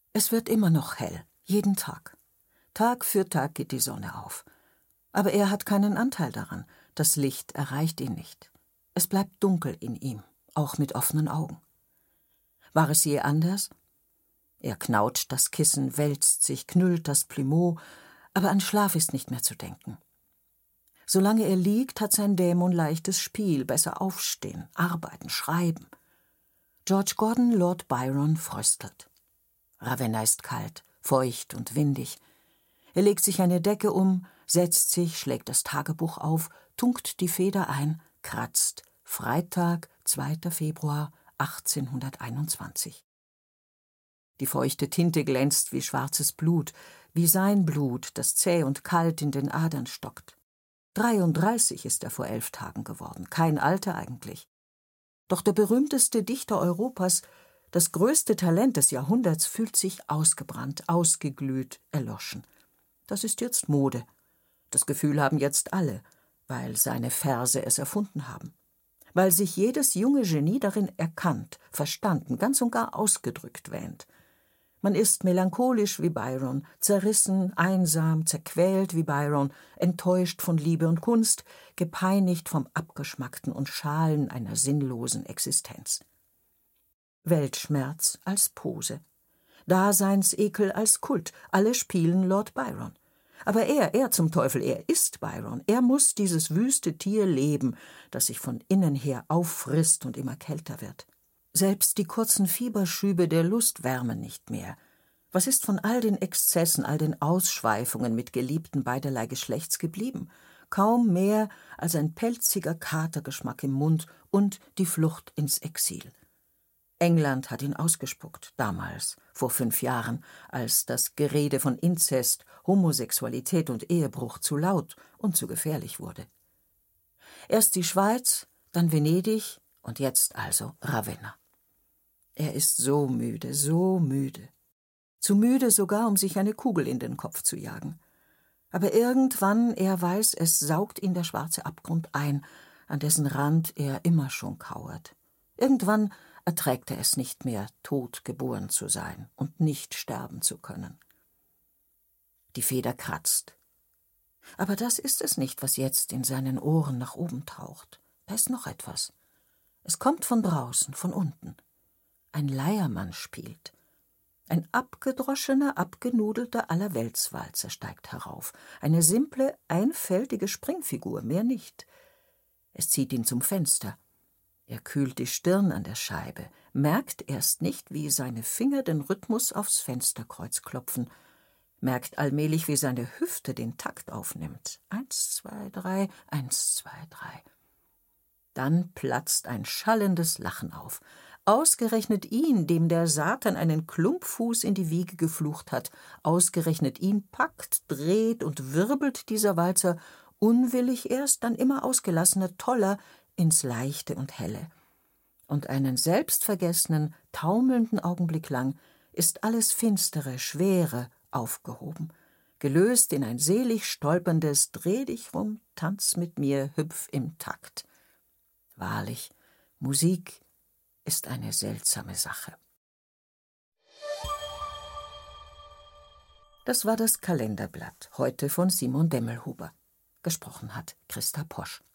Es wird immer noch hell, jeden Tag. Tag für Tag geht die Sonne auf. Aber er hat keinen Anteil daran, das Licht erreicht ihn nicht. Es bleibt dunkel in ihm, auch mit offenen Augen. War es je anders? Er knautscht das Kissen, wälzt sich, knüllt das Plumeau, aber an Schlaf ist nicht mehr zu denken. Solange er liegt, hat sein Dämon leichtes Spiel, besser aufstehen, arbeiten, schreiben. George Gordon Lord Byron fröstelt. Ravenna ist kalt, feucht und windig. Er legt sich eine Decke um, setzt sich, schlägt das Tagebuch auf, tunkt die Feder ein, kratzt. Freitag, 2. Februar 1821. Die feuchte Tinte glänzt wie schwarzes Blut, wie sein Blut, das zäh und kalt in den Adern stockt. 33 ist er vor 11 Tagen geworden, kein Alter eigentlich. Doch der berühmteste Dichter Europas, das größte Talent des Jahrhunderts, fühlt sich ausgebrannt, ausgeglüht, erloschen. Das ist jetzt Mode. Das Gefühl haben jetzt alle, weil seine Verse es erfunden haben. Weil sich jedes junge Genie darin erkannt, verstanden, ganz und gar ausgedrückt wähnt. Man ist melancholisch wie Byron, zerrissen, einsam, zerquält wie Byron, enttäuscht von Liebe und Kunst, gepeinigt vom Abgeschmackten und Schalen einer sinnlosen Existenz. Weltschmerz als Pose, Daseinsekel als Kult, alle spielen Lord Byron. Aber er zum Teufel, er ist Byron, er muss dieses wüste Tier leben, das sich von innen her auffrisst und immer kälter wird. Selbst die kurzen Fieberschübe der Lust wärmen nicht mehr. Was ist von all den Exzessen, all den Ausschweifungen mit Geliebten beiderlei Geschlechts geblieben? Kaum mehr als ein pelziger Katergeschmack im Mund und die Flucht ins Exil. England hat ihn ausgespuckt, damals, vor 5 Jahren, als das Gerede von Inzest, Homosexualität und Ehebruch zu laut und zu gefährlich wurde. Erst die Schweiz, dann Venedig und jetzt also Ravenna. Er ist so müde, so müde. Zu müde sogar, um sich eine Kugel in den Kopf zu jagen. Aber irgendwann, er weiß, es saugt ihn der schwarze Abgrund ein, an dessen Rand er immer schon kauert. Irgendwann erträgt er es nicht mehr, tot geboren zu sein und nicht sterben zu können. Die Feder kratzt. Aber das ist es nicht, was jetzt in seinen Ohren nach oben taucht. Da ist noch etwas. Es kommt von draußen, von unten. Ein Leiermann spielt. Ein abgedroschener, abgenudelter Allerweltswalzer steigt herauf. Eine simple, einfältige Springfigur, mehr nicht. Es zieht ihn zum Fenster. Er kühlt die Stirn an der Scheibe, merkt erst nicht, wie seine Finger den Rhythmus aufs Fensterkreuz klopfen, merkt allmählich, wie seine Hüfte den Takt aufnimmt. 1, 2, 3, 1, 2, 3. Dann platzt ein schallendes Lachen auf. Ausgerechnet ihn, dem der Satan einen Klumpfuß in die Wiege geflucht hat, ausgerechnet ihn packt, dreht und wirbelt dieser Walzer, unwillig erst, dann immer ausgelassener, toller, ins Leichte und Helle. Und einen selbstvergessenen, taumelnden Augenblick lang ist alles Finstere, Schwere aufgehoben, gelöst in ein selig stolperndes Dreh dich rum, tanz mit mir, hüpf im Takt. Wahrlich, Musik ist eine seltsame Sache. Das war das Kalenderblatt, heute von Simon Demmelhuber. Gesprochen hat Christa Posch.